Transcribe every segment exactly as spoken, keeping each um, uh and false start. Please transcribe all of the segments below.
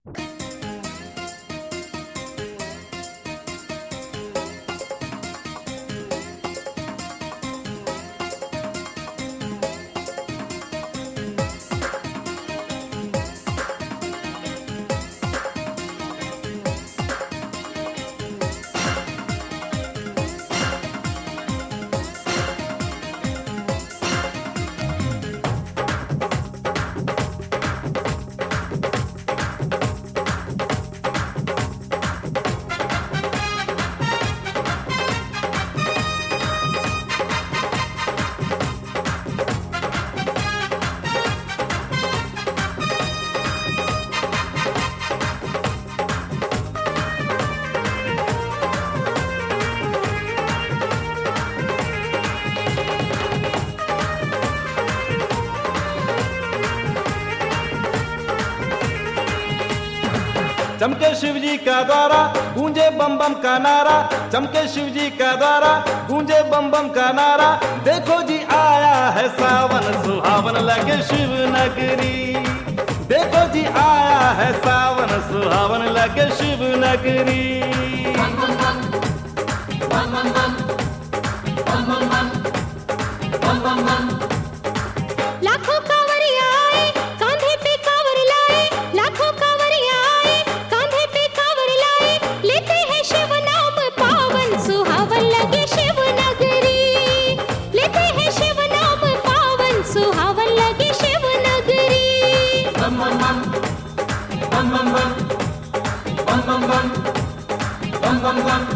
चमके शिव जी का द्वारा गूंजे बम बम का नारा, चमके शिव जी का द्वारा गूंजे बम बम का नारा। देखो जी आया है सावन सुहावन लगे शिव नगरी, देखो जी आया है सावन सुहावन लगे शिव नगरी। बम बम बम बम बम बम बम बम बम बम बम। लाखों कांवरिया आए कांधे पे कांवर लाए, लाखों कांवरिया आए कांधे पे कांवर लाए। लेते हैं शिव नाम पावन सुहावन लगे शिव नगरी, लेते हैं शिव नाम पावन सुहावन लगे शिव नगरी। बम बम बम बम बम बम बम बम बम बम बम।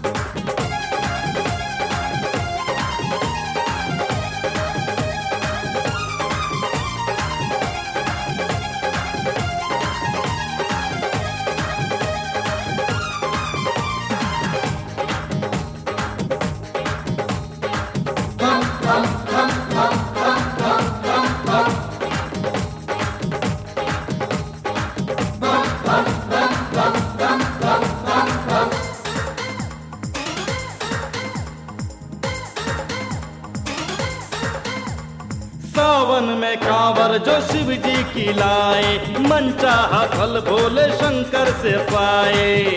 सावन में कांवर जो शिव जी की लाए, मन चाहा फल भोले शंकर से पाए।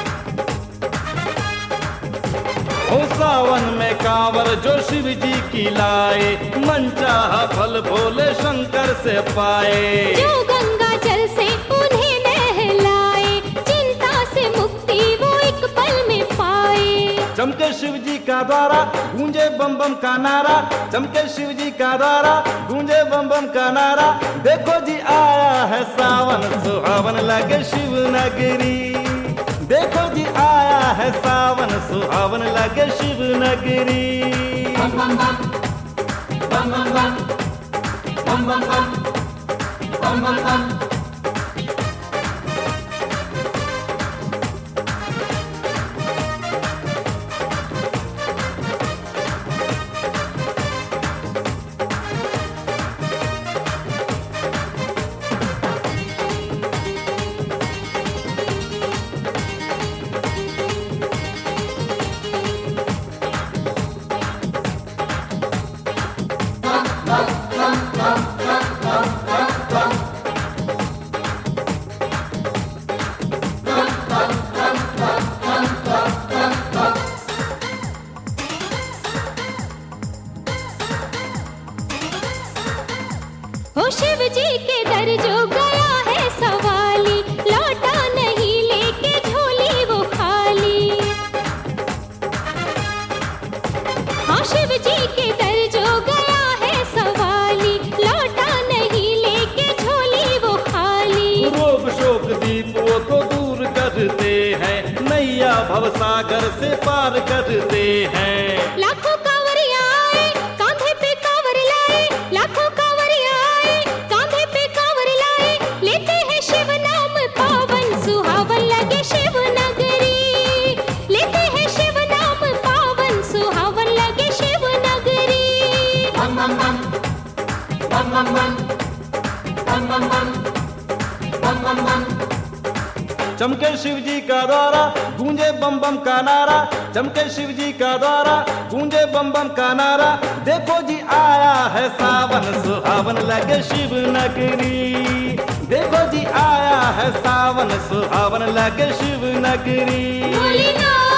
ओ सावन में कांवर जो शिव जी की लाए, मन चाहा फल भोले शंकर से पाए। जो गंगा जल से उन्हें नहलाए, चिंता से मुक्ति वो एक पल में पाए। चमके शिव जी का द्वारा गूंजे बम बम का नारा, चमके शिव जी का द्वारा गूंजे बम बम का नारा। देखो जी आया है सावन सुहावन लगे शिव नगरी, देखो जी आया है सावन सुहावन लगे शिव नगरी। बम बम बम बम बम बम बम बम बम बम बम। हो शिव जी के दर जो गया है सवाली, लौटा नहीं लेके झोली वो खाली। हाँ शिव जी के दर जो गया है सवाली, लौटा नहीं लेके झोली वो खाली। रोग शोक दीपों को दूर करते हैं, नैया भवसागर से पार करते हैं। लाखों कांवरिया आए कांधे पे कांवर लाए, लाखों कांवरिया आए कांधे पे कांवर लाए। लेते हैं शिव नाम पावन सुहावन लगे शिव नगरी, लेते हैं शिव नाम पावन सुहावन लगे शिव नगरी। बम बम बम बम बम बम बम बम बम बम बम। चमके शिव जी का द्वारा गूंजे बम बम का नारा, चमके शिव जी का द्वारा गूंजे बम बम का नारा। देखो जी आया है सावन सुहावन लगे शिव नगरी, देखो जी आया है सावन सुहावन लगे शिव नगरी। भोलेनाथ